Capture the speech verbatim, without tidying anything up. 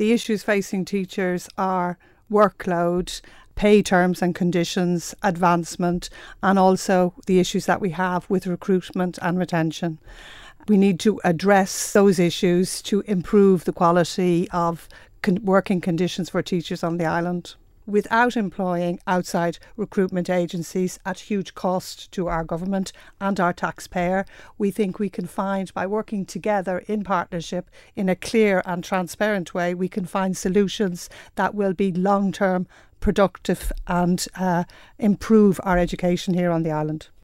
The issues facing teachers are workload, pay terms and conditions, advancement, and also the issues that we have with recruitment and retention. We need to address those issues to improve the quality of con- working conditions for teachers on the island. Without employing outside recruitment agencies at huge cost to our government and our taxpayer, we think we can find, by working together in partnership in a clear and transparent way, we can find solutions that will be long-term, productive and uh, improve our education here on the island.